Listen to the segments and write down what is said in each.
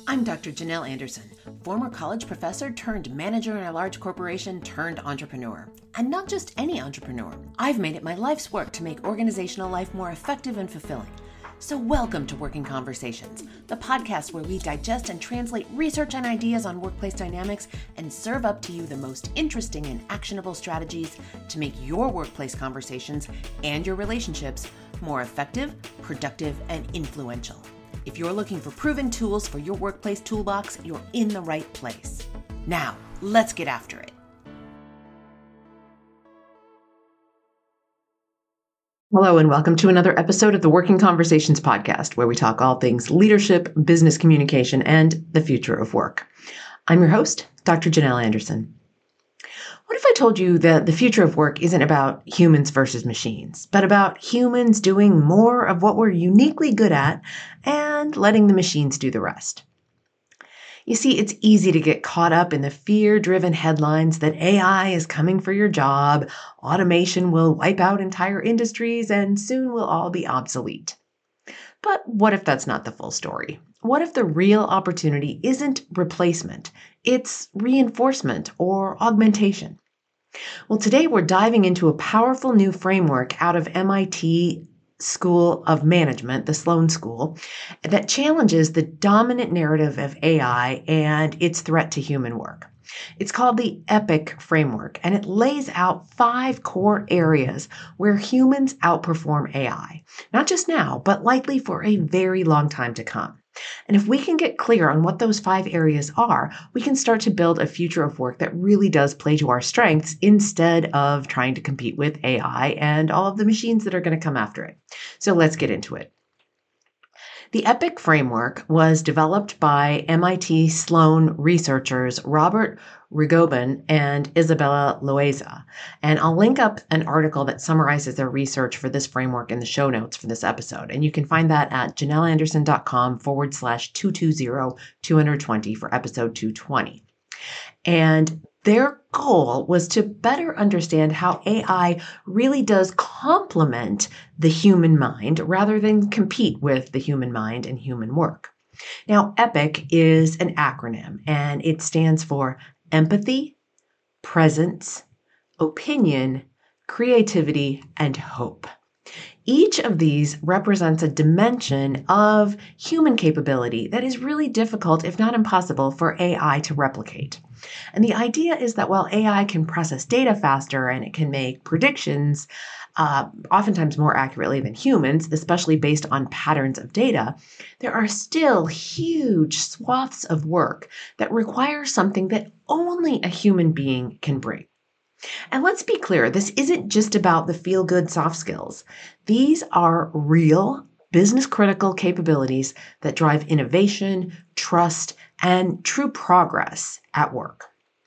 I'm Dr. Janelle Anderson, former college professor turned manager in a large corporation turned entrepreneur. And not just any entrepreneur. I've made it my life's work to make organizational life more effective and fulfilling. So welcome to Working Conversations, the podcast where we digest and translate research and ideas on workplace dynamics and serve up to you the most interesting and actionable strategies to make your workplace conversations and your relationships more effective, productive, and influential. If you're looking for proven tools for your workplace toolbox, you're in the right place. Now, let's get after it. Hello, and welcome to another episode of the Working Conversations podcast, where we talk all things leadership, business communication, and the future of work. I'm your host, Dr. Janelle Anderson. What if I told you that the future of work isn't about humans versus machines, but about humans doing more of what we're uniquely good at and letting the machines do the rest? You see, it's easy to get caught up in the fear-driven headlines that AI is coming for your job, automation will wipe out entire industries, and soon we'll all be obsolete. But what if that's not the full story? What if the real opportunity isn't replacement, it's reinforcement or augmentation? Well, today we're diving into a powerful new framework out of MIT School of Management, the Sloan School, that challenges the dominant narrative of AI and its threat to human work. It's called the EPIC framework, and it lays out 5 core areas where humans outperform AI, not just now, but likely for a very long time to come. And if we can get clear on what those 5 areas are, we can start to build a future of work that really does play to our strengths instead of trying to compete with AI and all of the machines that are going to come after it. So let's get into it. The EPIC framework was developed by MIT Sloan researchers Robert Rogoban and Isabella Loaiza. And I'll link up an article that summarizes their research for this framework in the show notes for this episode. And you can find that at janelleanderson.com/220-220 for episode 220. And their goal was to better understand how AI really does complement the human mind rather than compete with the human mind and human work. Now, EPIC is an acronym, and it stands for empathy, presence, opinion, creativity, and hope. Each of these represents a dimension of human capability that is really difficult, if not impossible, for AI to replicate. And the idea is that while AI can process data faster and it can make predictions oftentimes more accurately than humans, especially based on patterns of data, there are still huge swaths of work that require something that only a human being can bring. And let's be clear, this isn't just about the feel-good soft skills. These are real, business-critical capabilities that drive innovation, trust, and true progress at work.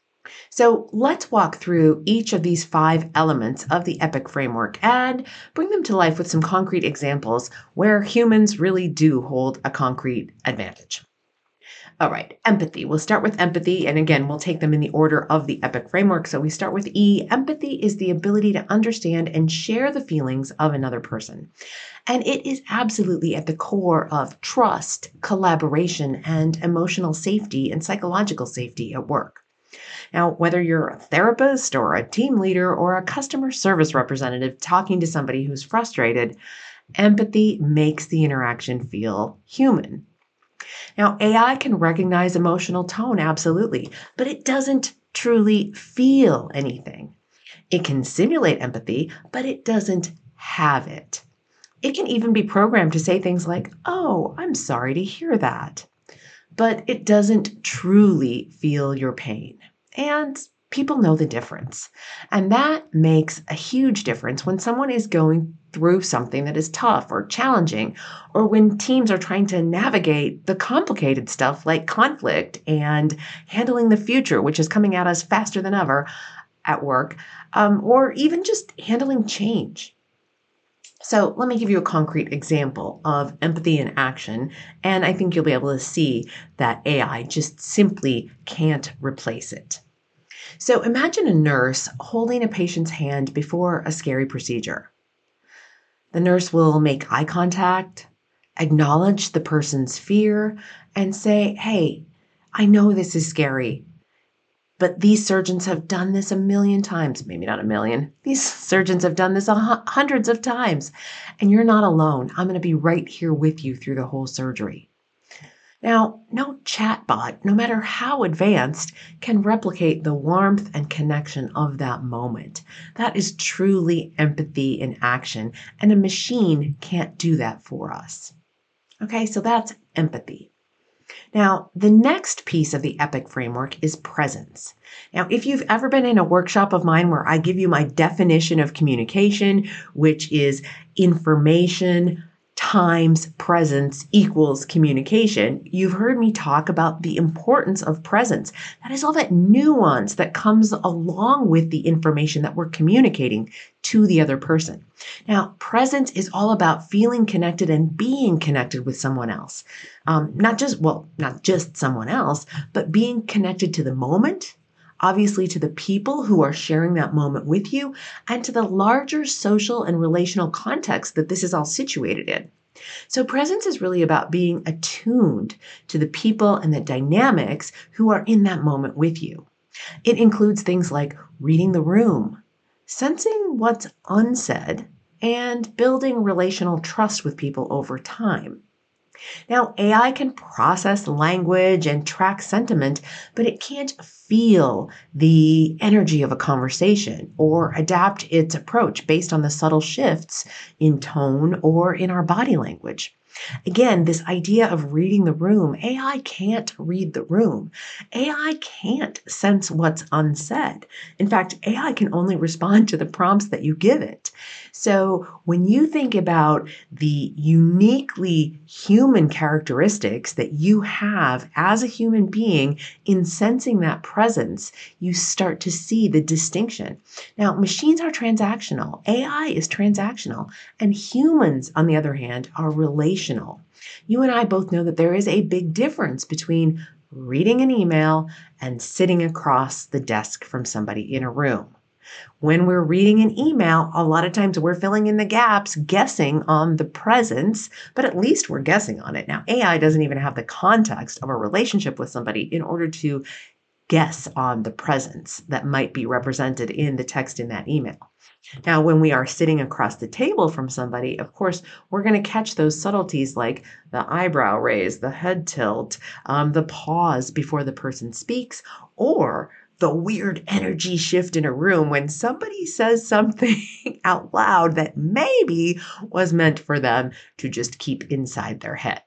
So let's walk through each of these 5 elements of the EPIC framework and bring them to life with some concrete examples where humans really do hold a concrete advantage. All right, empathy. We'll start with empathy. And again, we'll take them in the order of the EPIC framework. So we start with E. Empathy is the ability to understand and share the feelings of another person. And it is absolutely at the core of trust, collaboration, and emotional safety and psychological safety at work. Now, whether you're a therapist or a team leader or a customer service representative talking to somebody who's frustrated, empathy makes the interaction feel human. Now, AI can recognize emotional tone, absolutely, but it doesn't truly feel anything. It can simulate empathy, but it doesn't have it. It can even be programmed to say things like, "Oh, I'm sorry to hear that." But it doesn't truly feel your pain. And people know the difference. And that makes a huge difference when someone is going through something that is tough or challenging, or when teams are trying to navigate the complicated stuff like conflict and handling the future, which is coming at us faster than ever at work, or even just handling change. So let me give you a concrete example of empathy in action, and I think you'll be able to see that AI just simply can't replace it. So imagine a nurse holding a patient's hand before a scary procedure. The nurse will make eye contact, acknowledge the person's fear, and say, hey, I know this is scary, but these surgeons have done this a million times, maybe not a million. These surgeons have done this hundreds of times, and you're not alone. I'm going to be right here with you through the whole surgery. Now, no chatbot, no matter how advanced, can replicate the warmth and connection of that moment. That is truly empathy in action, and a machine can't do that for us. Okay, so that's empathy. Now, the next piece of the EPIC framework is presence. Now, if you've ever been in a workshop of mine where I give you my definition of communication, which is information times presence equals communication, you've heard me talk about the importance of presence. That is all that nuance that comes along with the information that we're communicating to the other person. Now, presence is all about feeling connected and being connected with someone else. Not just someone else, but being connected to the moment, obviously to the people who are sharing that moment with you, and to the larger social and relational context that this is all situated in. So presence is really about being attuned to the people and the dynamics who are in that moment with you. It includes things like reading the room, sensing what's unsaid, and building relational trust with people over time. Now, AI can process language and track sentiment, but it can't feel the energy of a conversation or adapt its approach based on the subtle shifts in tone or in our body language. Again, this idea of reading the room, AI can't read the room. AI can't sense what's unsaid. In fact, AI can only respond to the prompts that you give it. So when you think about the uniquely human characteristics that you have as a human being in sensing that presence, you start to see the distinction. Now, machines are transactional. AI is transactional. And humans, on the other hand, are relational. You and I both know that there is a big difference between reading an email and sitting across the desk from somebody in a room. When we're reading an email, a lot of times we're filling in the gaps, guessing on the presence, but at least we're guessing on it. Now, AI doesn't even have the context of a relationship with somebody in order to guess on the presence that might be represented in the text in that email. Now, when we are sitting across the table from somebody, of course, we're going to catch those subtleties like the eyebrow raise, the head tilt, the pause before the person speaks, or the weird energy shift in a room when somebody says something out loud that maybe was meant for them to just keep inside their head.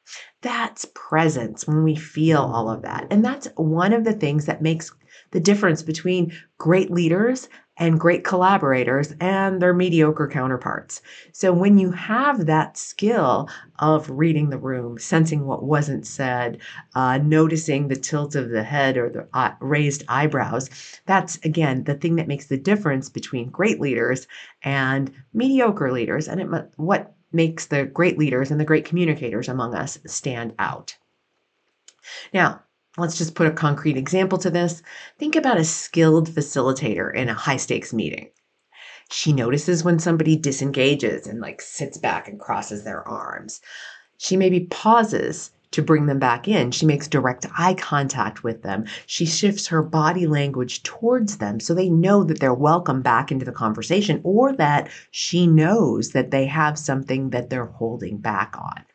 That's presence when we feel all of that. And that's one of the things that makes the difference between great leaders and great collaborators and their mediocre counterparts. So when you have that skill of reading the room, sensing what wasn't said, noticing the tilt of the head or the raised eyebrows, that's, again, the thing that makes the difference between great leaders and mediocre leaders, and what makes the great leaders and the great communicators among us stand out. Now, let's just put a concrete example to this. Think about a skilled facilitator in a high stakes meeting. She notices when somebody disengages and sits back and crosses their arms. She maybe pauses to bring them back in. She makes direct eye contact with them. She shifts her body language towards them so they know that they're welcome back into the conversation, or that she knows that they have something that they're holding back on.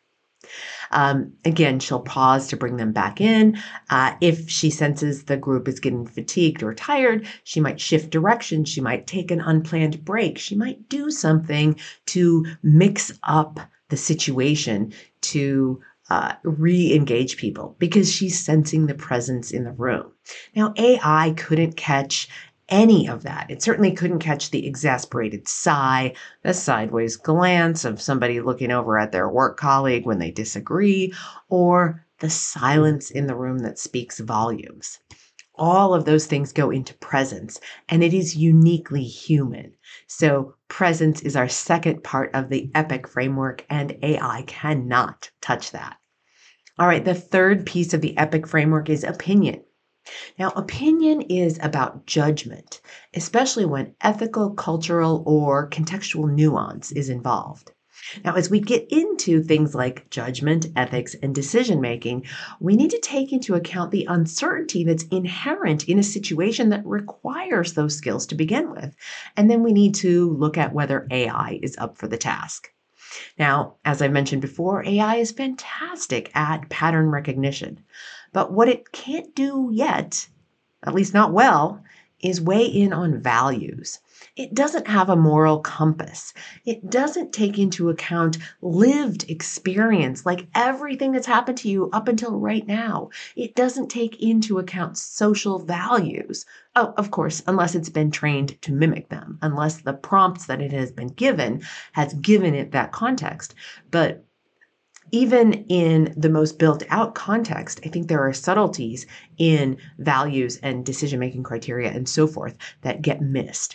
Again, she'll pause to bring them back in. If she senses the group is getting fatigued or tired, she might shift direction. She might take an unplanned break. She might do something to mix up the situation to re-engage people because she's sensing the presence in the room. Now, AI couldn't catch any of that. It certainly couldn't catch the exasperated sigh, the sideways glance of somebody looking over at their work colleague when they disagree, or the silence in the room that speaks volumes. All of those things go into presence, and it is uniquely human. So presence is our second part of the EPIC framework, and AI cannot touch that. All right, the third piece of the EPIC framework is opinion. Now, opinion is about judgment, especially when ethical, cultural, or contextual nuance is involved. Now, as we get into things like judgment, ethics, and decision making, we need to take into account the uncertainty that's inherent in a situation that requires those skills to begin with. And then we need to look at whether AI is up for the task. Now, as I mentioned before, AI is fantastic at pattern recognition. But what it can't do yet, at least not well, is weigh in on values. It doesn't have a moral compass. It doesn't take into account lived experience, like everything that's happened to you up until right now. It doesn't take into account social values. Oh, of course, unless it's been trained to mimic them, unless the prompts that it has been given has given it that context. But even in the most built out context, I think there are subtleties in values and decision making criteria and so forth that get missed.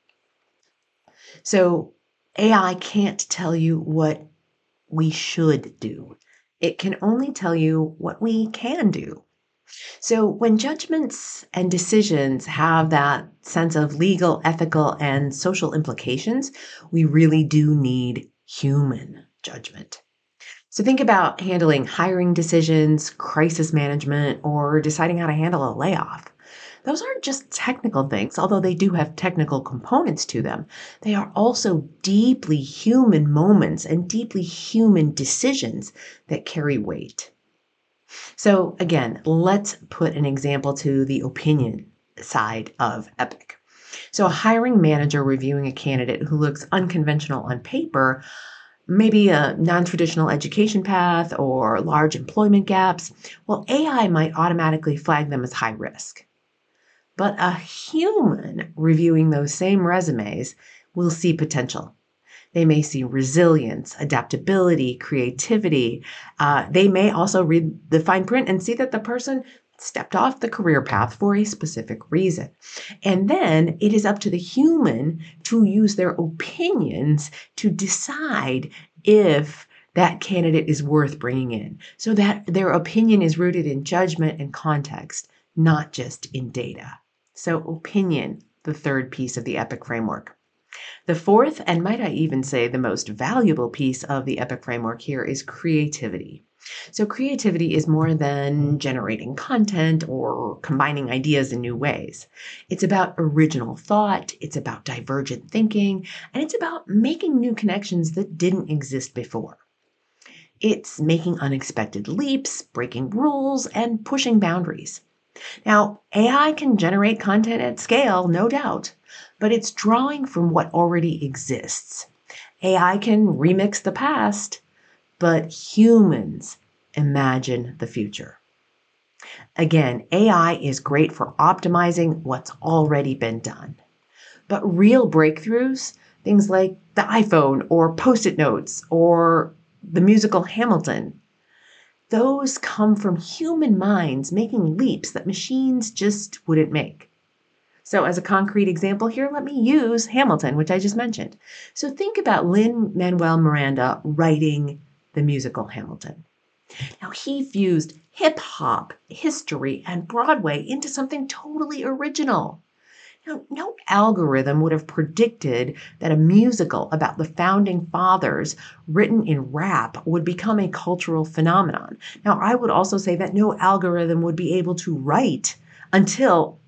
So AI can't tell you what we should do. It can only tell you what we can do. So when judgments and decisions have that sense of legal, ethical, and social implications, we really do need human judgment. So think about handling hiring decisions, crisis management, or deciding how to handle a layoff. Those aren't just technical things, although they do have technical components to them. They are also deeply human moments and deeply human decisions that carry weight. So again, let's put an example to the opinion side of Epic. So a hiring manager reviewing a candidate who looks unconventional on paper, maybe a non-traditional education path or large employment gaps, well, AI might automatically flag them as high risk. But a human reviewing those same resumes will see potential. They may see resilience, adaptability, creativity. They may also read the fine print and see that the person stepped off the career path for a specific reason. And then it is up to the human to use their opinions to decide if that candidate is worth bringing in, so that their opinion is rooted in judgment and context, not just in data. So opinion, the third piece of the EPIC framework. The fourth, and might I even say the most valuable piece of the EPIC framework here, is creativity. So creativity is more than generating content or combining ideas in new ways. It's about original thought, it's about divergent thinking, and it's about making new connections that didn't exist before. It's making unexpected leaps, breaking rules, and pushing boundaries. Now, AI can generate content at scale, no doubt, but it's drawing from what already exists. AI can remix the past, but humans imagine the future. Again, AI is great for optimizing what's already been done. But real breakthroughs, things like the iPhone or Post-it notes or the musical Hamilton, those come from human minds making leaps that machines just wouldn't make. So as a concrete example here, let me use Hamilton, which I just mentioned. So think about Lin-Manuel Miranda writing the musical Hamilton. Now he fused hip hop, history, and Broadway into something totally original. Now, no algorithm would have predicted that a musical about the founding fathers written in rap would become a cultural phenomenon. Now, I would also say that no algorithm would be able to write until,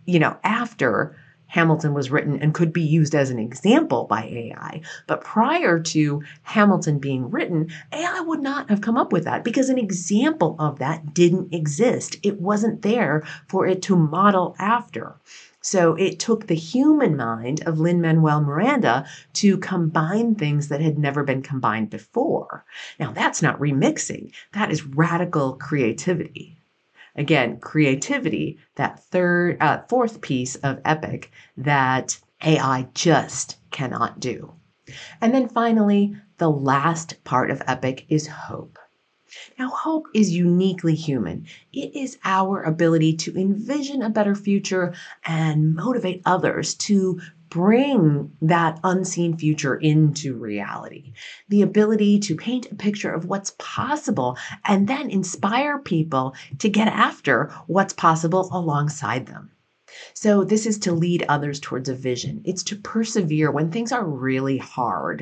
after Hamilton was written and could be used as an example by AI. But prior to Hamilton being written, AI would not have come up with that because an example of that didn't exist. It wasn't there for it to model after. So it took the human mind of Lin-Manuel Miranda to combine things that had never been combined before. Now, that's not remixing. That is radical creativity. Again, creativity, that fourth piece of EPIC that AI just cannot do. And then finally, the last part of EPIC is hope. Now, hope is uniquely human. It is our ability to envision a better future and motivate others to bring that unseen future into reality. The ability to paint a picture of what's possible and then inspire people to get after what's possible alongside them. So this is to lead others towards a vision. It's to persevere when things are really hard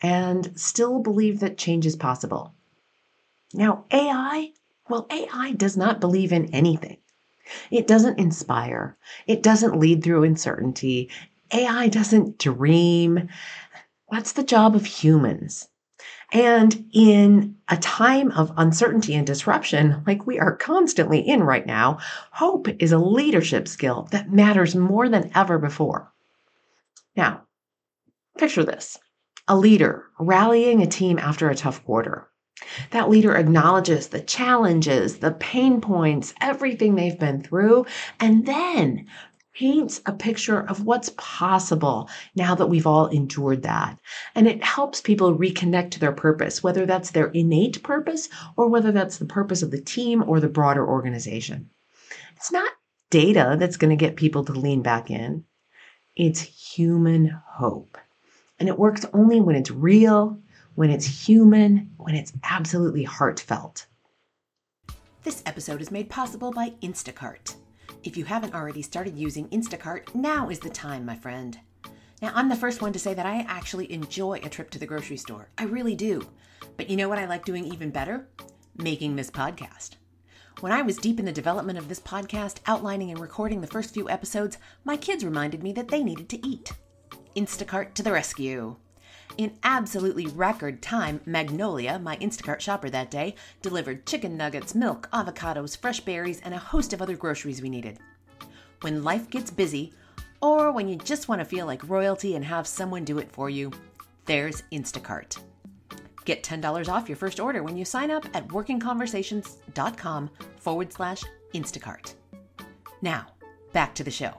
and still believe that change is possible. Now, AI does not believe in anything. It doesn't inspire. It doesn't lead through uncertainty. AI doesn't dream. That's the job of humans. And in a time of uncertainty and disruption, like we are constantly in right now, hope is a leadership skill that matters more than ever before. Now, picture this: a leader rallying a team after a tough quarter. That leader acknowledges the challenges, the pain points, everything they've been through, and then paints a picture of what's possible now that we've all endured that. And it helps people reconnect to their purpose, whether that's their innate purpose or whether that's the purpose of the team or the broader organization. It's not data that's going to get people to lean back in. It's human hope. And it works only when it's real, when it's human, when it's absolutely heartfelt. This episode is made possible by Instacart. If you haven't already started using Instacart, now is the time, my friend. Now, I'm the first one to say that I actually enjoy a trip to the grocery store. I really do. But you know what I like doing even better? Making this podcast. When I was deep in the development of this podcast, outlining and recording the first few episodes, my kids reminded me that they needed to eat. Instacart to the rescue. In absolutely record time, Magnolia, my Instacart shopper that day, delivered chicken nuggets, milk, avocados, fresh berries, and a host of other groceries we needed. When life gets busy, or when you just want to feel like royalty and have someone do it for you, there's Instacart. Get $10 off your first order when you sign up at workingconversations.com/Instacart. Now, back to the show.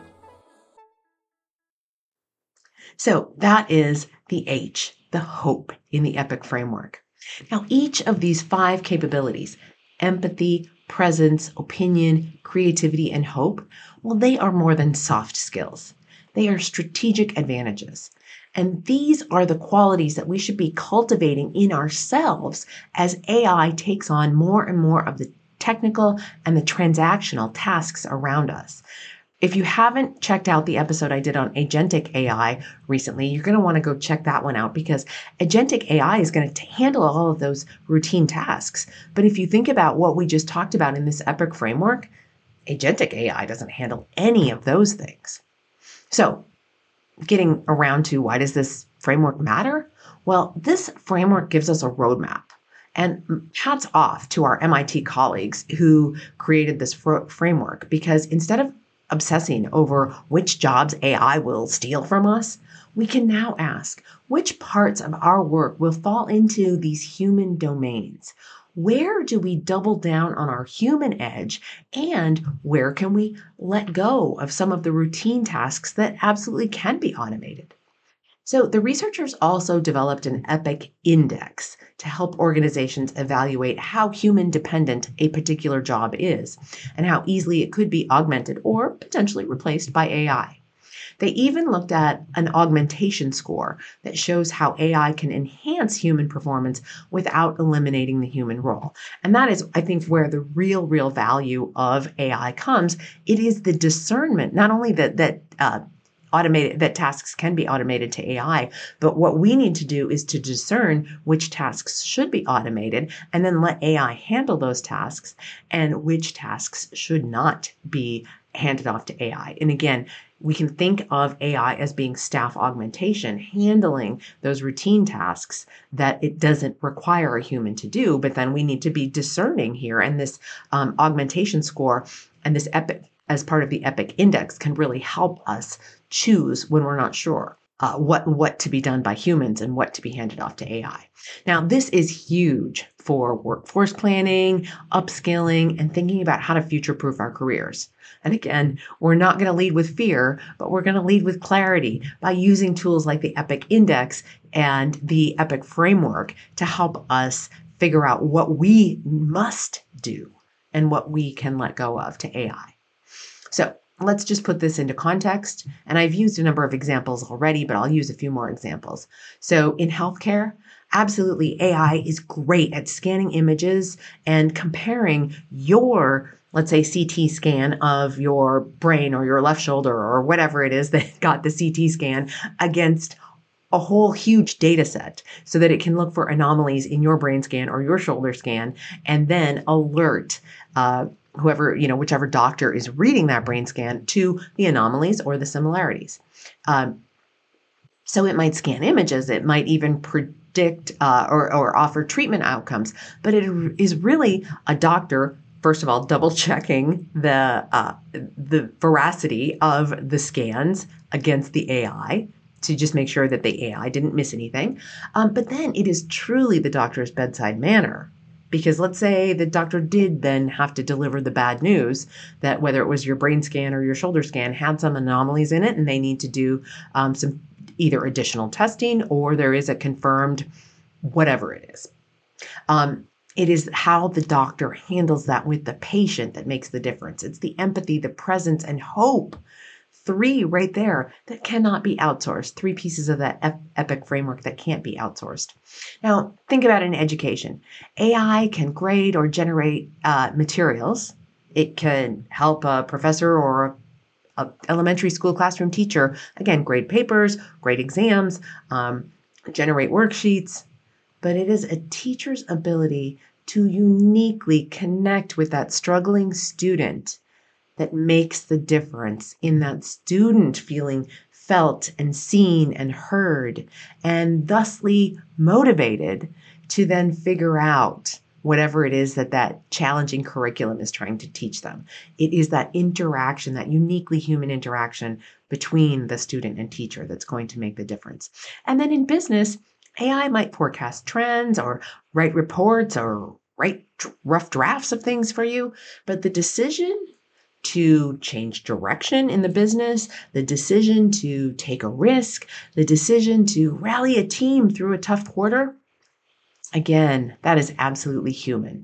So that is the H, the hope in the EPIC framework. Now, each of these 5 capabilities, empathy, presence, opinion, creativity, and hope, well, they are more than soft skills. They are strategic advantages. And these are the qualities that we should be cultivating in ourselves as AI takes on more and more of the technical and the transactional tasks around us. If you haven't checked out the episode I did on agentic AI recently, you're going to want to go check that one out because agentic AI is going to handle all of those routine tasks. But if you think about what we just talked about in this EPIC framework, agentic AI doesn't handle any of those things. So getting around to why does this framework matter? Well, this framework gives us a roadmap. And hats off to our MIT colleagues who created this framework, because instead of obsessing over which jobs AI will steal from us, we can now ask which parts of our work will fall into these human domains. Where do we double down on our human edge, and where can we let go of some of the routine tasks that absolutely can be automated? So the researchers also developed an EPIC index to help organizations evaluate how human dependent a particular job is and how easily it could be augmented or potentially replaced by AI. They even looked at an augmentation score that shows how AI can enhance human performance without eliminating the human role. And that is, I think, where the real value of AI comes. It is the discernment, not only that tasks can be automated to AI, but what we need to do is to discern which tasks should be automated and then let AI handle those tasks and which tasks should not be handed off to AI. And again, we can think of AI as being staff augmentation, handling those routine tasks that it doesn't require a human to do, but then we need to be discerning here. And this augmentation score and this EPIC as part of the EPIC index can really help us choose when we're not sure what to be done by humans and what to be handed off to AI. Now, this is huge for workforce planning, upskilling, and thinking about how to future-proof our careers. And again, we're not going to lead with fear, but we're going to lead with clarity by using tools like the EPIC index and the EPIC framework to help us figure out what we must do and what we can let go of to AI. So let's just put this into context. And I've used a number of examples already, but I'll use a few more examples. So in healthcare, absolutely, AI is great at scanning images and comparing your, let's say, CT scan of your brain or your left shoulder or whatever it is that got the CT scan against a whole huge data set so that it can look for anomalies in your brain scan or your shoulder scan and then alert whichever doctor is reading that brain scan to the anomalies or the similarities. So it might scan images, it might even predict or offer treatment outcomes, but it is really a doctor, first of all, double checking the veracity of the scans against the AI to just make sure that the AI didn't miss anything. But then it is truly the doctor's bedside manner. Because let's say the doctor did then have to deliver the bad news that whether it was your brain scan or your shoulder scan had some anomalies in it and they need to do some either additional testing or there is a confirmed whatever it is. It is how the doctor handles that with the patient that makes the difference. It's the empathy, the presence, and hope. 3 right there that cannot be outsourced. 3 pieces of that EPIC framework that can't be outsourced. Now, think about it in education. AI can grade or generate materials. It can help a professor or a elementary school classroom teacher, again, grade papers, grade exams, generate worksheets. But it is a teacher's ability to uniquely connect with that struggling student that makes the difference in that student feeling felt and seen and heard, and thusly motivated to then figure out whatever it is that challenging curriculum is trying to teach them. It is that interaction, that uniquely human interaction between the student and teacher that's going to make the difference. And then in business, AI might forecast trends or write reports or write rough drafts of things for you, but the decision to change direction in the business, the decision to take a risk, the decision to rally a team through a tough quarter, again, that is absolutely human.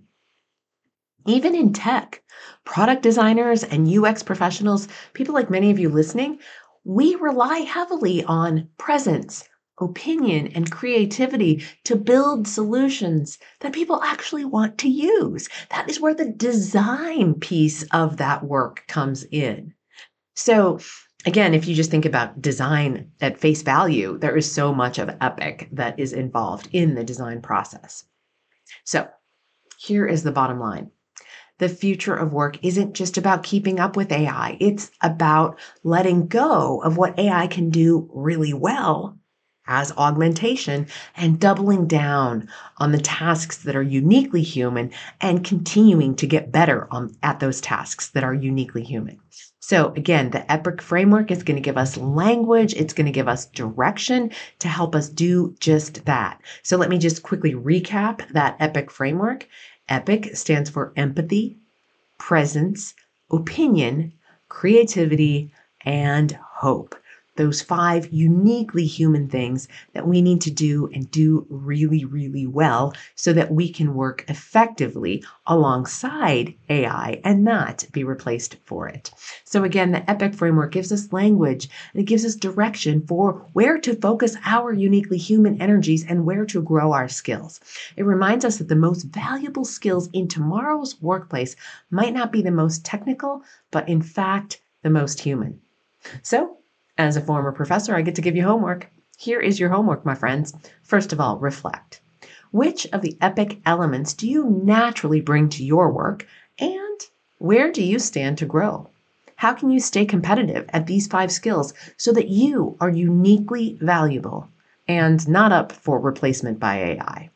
Even in tech, product designers and UX professionals, people like many of you listening, we rely heavily on presence, opinion, and creativity to build solutions that people actually want to use. That is where the design piece of that work comes in. So again, if you just think about design at face value, there is so much of EPIC that is involved in the design process. So here is the bottom line. The future of work isn't just about keeping up with AI. It's about letting go of what AI can do really well as augmentation and doubling down on the tasks that are uniquely human and continuing to get better at those tasks that are uniquely human. So again, the EPIC framework is going to give us language. It's going to give us direction to help us do just that. So let me just quickly recap that EPIC framework. EPIC stands for empathy, presence, opinion, creativity, and hope. Those 5 uniquely human things that we need to do and do really, really well so that we can work effectively alongside AI and not be replaced for it. So again, the EPIC framework gives us language and it gives us direction for where to focus our uniquely human energies and where to grow our skills. It reminds us that the most valuable skills in tomorrow's workplace might not be the most technical, but in fact, the most human. So, as a former professor, I get to give you homework. Here is your homework, my friends. First of all, reflect. Which of the EPIC elements do you naturally bring to your work, and where do you stand to grow? How can you stay competitive at these 5 skills so that you are uniquely valuable and not up for replacement by AI?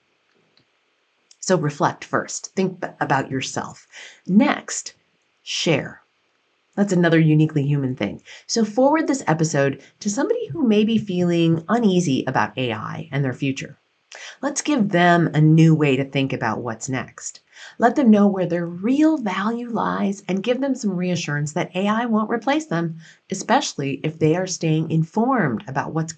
So reflect first. Think about yourself. Next, share. That's another uniquely human thing. So forward this episode to somebody who may be feeling uneasy about AI and their future. Let's give them a new way to think about what's next. Let them know where their real value lies and give them some reassurance that AI won't replace them, especially if they are staying informed about what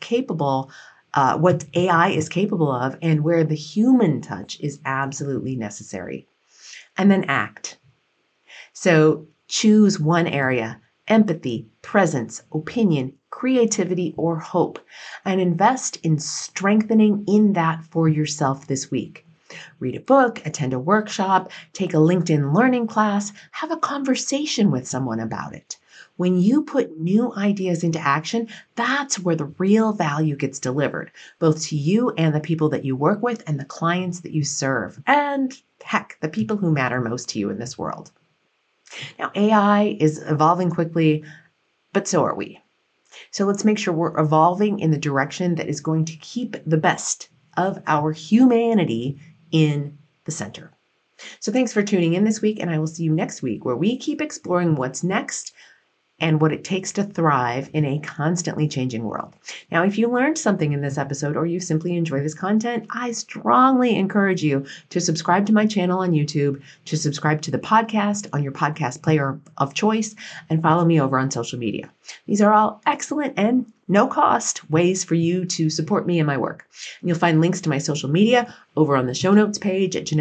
AI is capable of and where the human touch is absolutely necessary. And then act. So choose one area, empathy, presence, opinion, creativity, or hope, and invest in strengthening in that for yourself this week. Read a book, attend a workshop, take a LinkedIn learning class, have a conversation with someone about it. When you put new ideas into action, that's where the real value gets delivered, both to you and the people that you work with and the clients that you serve, and heck, the people who matter most to you in this world. Now, AI is evolving quickly, but so are we. So let's make sure we're evolving in the direction that is going to keep the best of our humanity in the center. So thanks for tuning in this week, and I will see you next week where we keep exploring what's next and what it takes to thrive in a constantly changing world. Now, if you learned something in this episode or you simply enjoy this content, I strongly encourage you to subscribe to my channel on YouTube, to subscribe to the podcast on your podcast player of choice, and follow me over on social media. These are all excellent and no cost ways for you to support me and my work. And you'll find links to my social media over on the show notes page at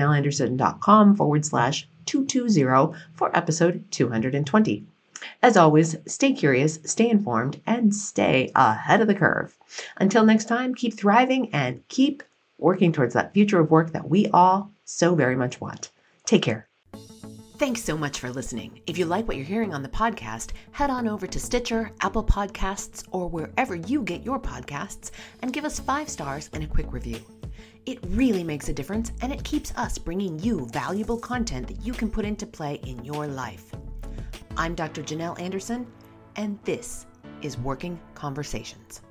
JanelleAnderson.com/220 for episode 220. As always, stay curious, stay informed, and stay ahead of the curve. Until next time, keep thriving and keep working towards that future of work that we all so very much want. Take care. Thanks so much for listening. If you like what you're hearing on the podcast, head on over to Stitcher, Apple Podcasts, or wherever you get your podcasts and give us 5 stars and a quick review. It really makes a difference, and it keeps us bringing you valuable content that you can put into play in your life. I'm Dr. Janelle Anderson, and this is Working Conversations.